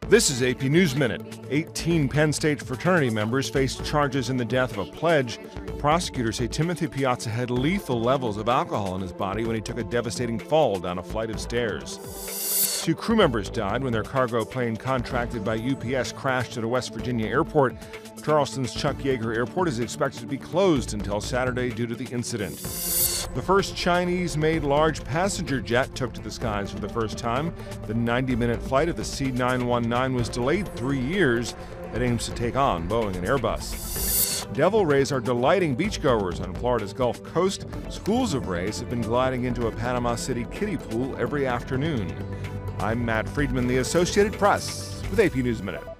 This is AP News Minute. 18 Penn State fraternity members faced charges in the death of a pledge. Prosecutors say Timothy Piazza had lethal levels of alcohol in his body when he took a devastating fall down a flight of stairs. 2 crew members died when their cargo plane contracted by UPS crashed at a West Virginia airport. Charleston's Chuck Yeager Airport is expected to be closed until Saturday due to the incident. The first Chinese-made large passenger jet took to the skies for the first time. The 90-minute flight of the C919 was delayed 3 years. It aims to take on Boeing and Airbus. Devil rays are delighting beachgoers on Florida's Gulf Coast. Schools of rays have been gliding into a Panama City kiddie pool every afternoon. I'm Matt Friedman, the Associated Press, with AP News Minute.